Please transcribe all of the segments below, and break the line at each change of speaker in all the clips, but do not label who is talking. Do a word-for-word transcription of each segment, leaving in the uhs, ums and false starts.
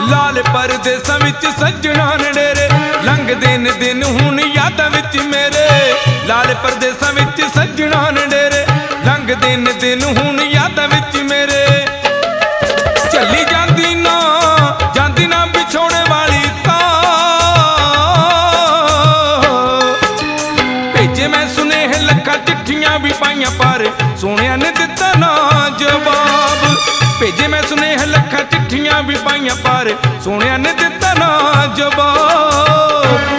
लाल परदेसां विच सजना नडेरे लंघदे ने दिन हुण यादां विच मेरे। लाल परदेसां विच सजना नडेरे लंघदे ने दिन हुण यादां विच मेरे। चली जांदी ना जांदी ना विछोड़े वाली तां भेजे मैं सुनेह लखां चिट्ठियां भी पाइयां पर सोहणिया ने दिता ना जवाब। भेजे मैं सुनेह लखां चिट्ठियां भी पाइयां पर सोहणिया ने दिता ना जवाब।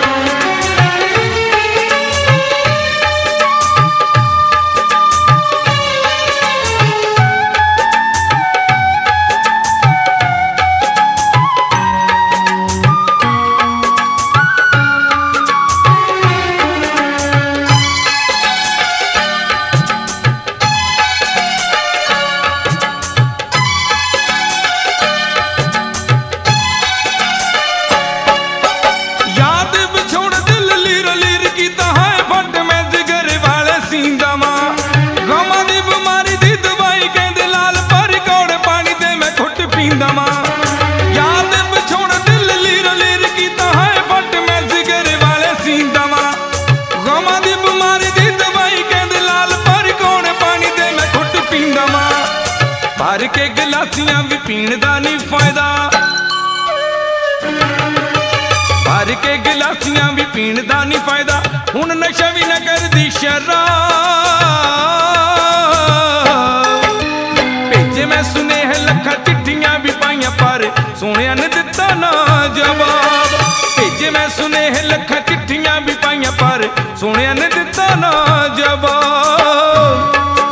भर के गिलासियां भी पीण दा नहीं फायदा। भर के गिलासियां भी पीण दा नहीं फायदा। हुण नशा भी न करदी शराब। भेजे मैं सुनेह लखां चिट्ठियां भी पाइयां पर सोहणिया ने दिता ना जवाब। भेजे मैं सुनेह लखां चिट्ठियां भी पाइयां पर सोहणिया ने दिता ना जवाब।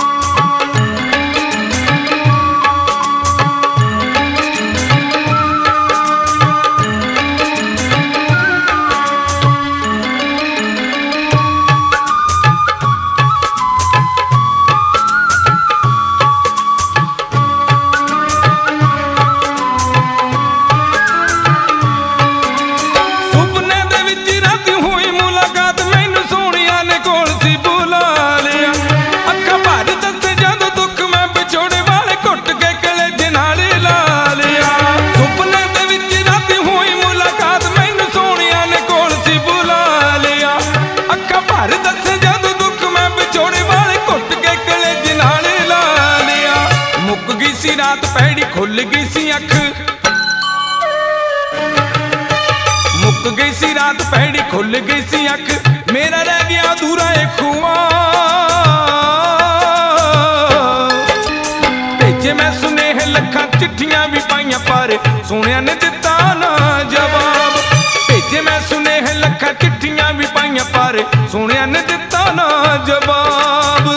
रात पैड़ी खुल गई सी अख मुक गई सी रात पैड़ी खुल गई सी अख मेरा रह गया अधूरा एक ख्वाब। भेजे मैं सुनेह लखां चिट्ठियां भी पाइयां पर सोहणिया ने दिता ना जवाब। भेजे मैं सुनेह लखां चिट्ठियां भी पाइयां पर सोहणिया ने दिता ना जवाब।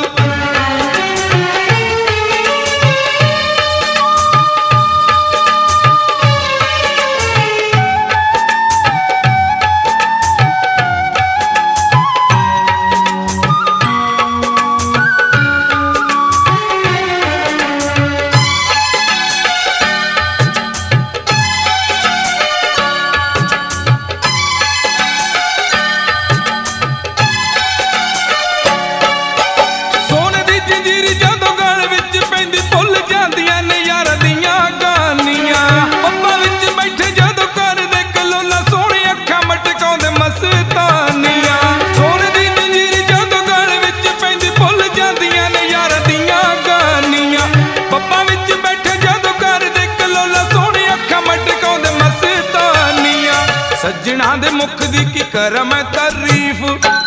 सजना दे मुख दी की करा मैं तारीफ।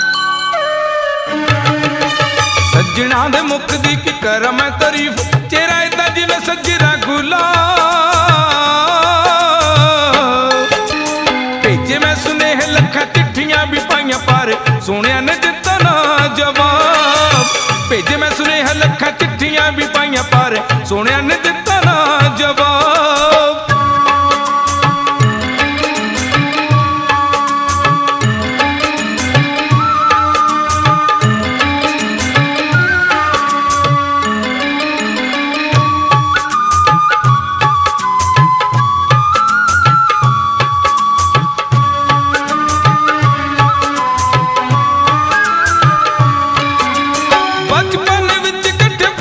सजना दे मुख दी की करा मैं तारीफ। चेहरा इदा जिवें सजरा गुलाब। भेजे मैं सुनेह लखां चिट्ठियां भी पाइयां पर सोहणिया ने दिता ना जवाब। भेजे मैं सुनेह लखां चिट्ठियां भी पाइयां पर सोहणिया ने दिता ना जवाब। बचपन विच कट्ठे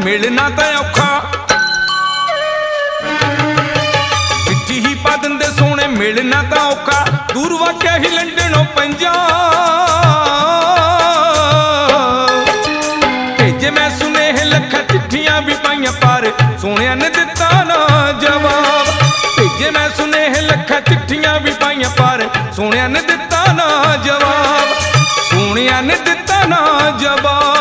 मिलना तां औखा, चिट्ठी ही पा दिंदे सोहणे मिलना तां औखा, दूर वाक्या ही लंडनों पंजा भेजे मैं सुनेह लखा चिट्ठियां भी पाइयां पर सोहणिया ने दिता ना जवाब, भेजे मैं सुनेह लखा चिट्ठियां भी पाइयां पर सोहणिया ने दिता ना जवाब, सोहणिया ने दिता ना जवाब।